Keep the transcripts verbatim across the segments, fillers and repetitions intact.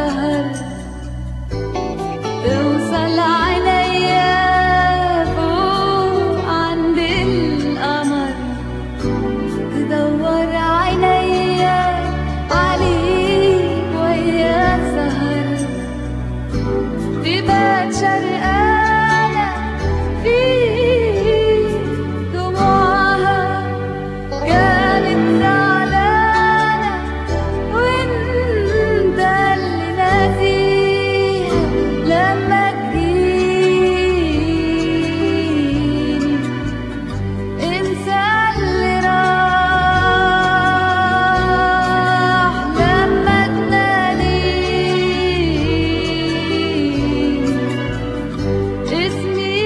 سهر توصل عينيا فوق عند القمر، تدور عينيا عليك ويا سهر، تبات شرقانة في دموعها كانت زعلانة وانت اللي ناسيها لما تجيني. انسى اللي راح لما تناديني، اسمي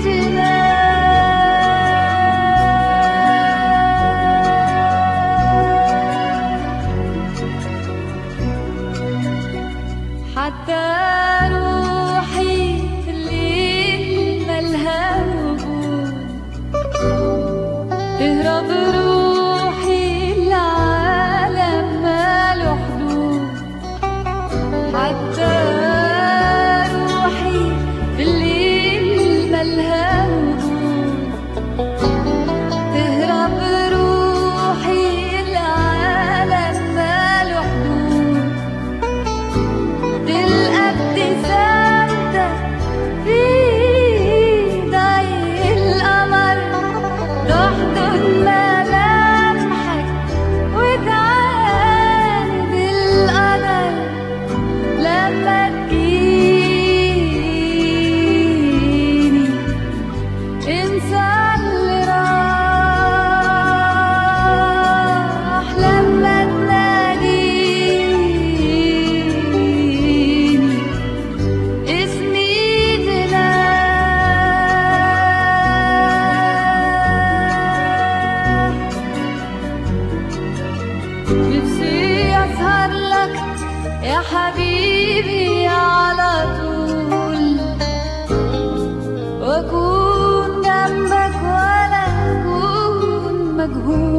حتى روحي في الليل ملها وجود، تهرب روحي العالم ماله حدود. حتى روحي في الليل ملها وجود، تهرب روحي العالم ماله حدود. تلقى ابتسامتك في ضي القمر، تحضن ملامحك وتعاند القدر لما تجيني. انسى اللي راح لما تناديني، اسمي جناح. نفسي أسهر لك يا حبيبي على طول، وأكون جنبك ولا أكون مجهول.